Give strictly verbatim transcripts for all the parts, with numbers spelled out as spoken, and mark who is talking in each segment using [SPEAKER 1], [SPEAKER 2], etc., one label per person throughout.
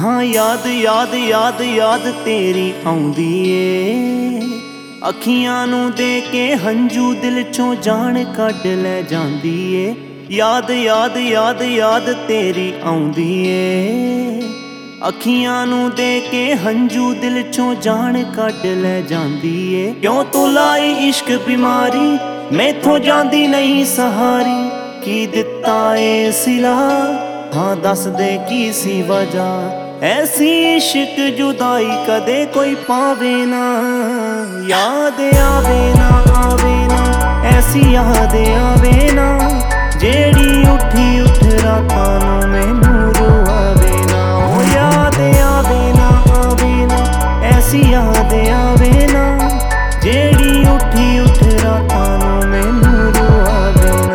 [SPEAKER 1] हाँ याद याद याद याद तेरी आउंदी ए अखियां नू दे के हंजू दिल चों जान कढ लै जांदी ए। याद याद याद याद तेरी आउंदी ए अखियां नू दे के हंजू दिल चों जान कढ लै जांदी ए। क्यों तू लाई इश्क बीमारी मैथों जांदी नहीं सहारी की दिता ए सिला हाँ दस दे की सी वजह ऐसी इश्क जुदाई कदे कोई पावे ना। याद आवे ना आवे ना ऐसी याद आवे ना जेड़ी उठी उठ रातां नू मैनू रुआवे ना। ओ याद आवे ना आवे ना ऐसी याद आवे ना जेड़ी उठी उठ रातां नू मैनू रुआवे ना।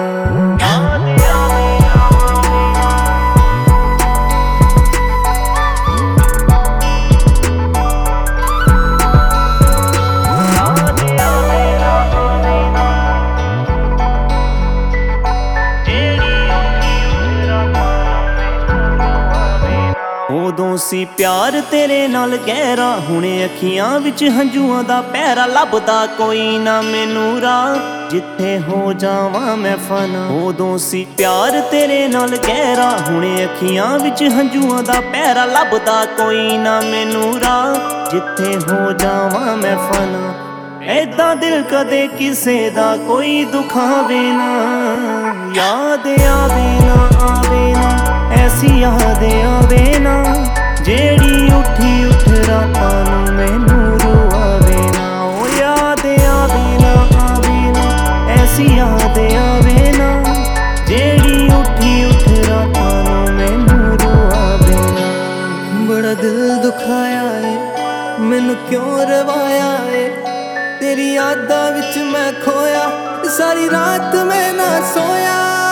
[SPEAKER 1] उदों सी प्यार तेरे नाल गहरा हुणे अखियां विच हंजुआं दा पैरा लभदा कोई ना मैनू राह जिथे हो जावां मैं फना। उदों सी प्यार तेरे नाल गहरा हुणे अखियां विच हंजुआं दा पैरा लभदा कोई ना मैनू राह जिथे हो जावां मैं फना। ऐदां दिल कदे किसे दा कोई दुखावे ना। याद आवे ना आवे ना ऐसी याद आवे ना जेड़ी उठी उठ रातां नू मैनू रुआवे ना। ओ याद आवे ना आवे ना ऐसी याद आवे ना जेड़ी उठी उठ रातां नू मैनू रुआवे ना। बड़ा दिल दुखाया है मैनू क्यों रवाया है तेरी यादां विच मैं खोया सारी रात मैं ना सोया।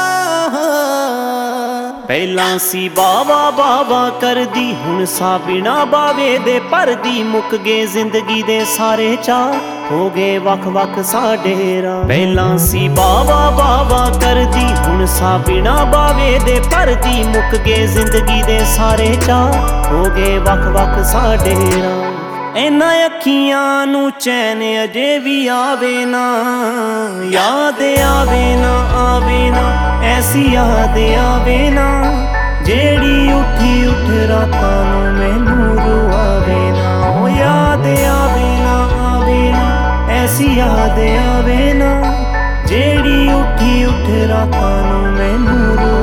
[SPEAKER 1] पहलां सी बावा बावा करदी हुण सा बिना बावे दे परदी मुक गए जिंदगी दे सारे चाह हो गए वख वख साडे राह। पहलां सी बावा बावा करदी हुण सा बिना बावे दे परदी मुक गए जिंदगी दे सारे चाह हो गए वख वख साडे राह। इन्हां अखियां नू चैन अजे भी आवे ना। याद आवे ना आवे ना ऐसी याद आवे ना जेड़ी उठी उठ रातां नू मैनू रुआवे ना। ओ याद आवे ना आवे ना ऐसी याद आवे ना जेड़ी उठी उठ रातां नू मैनू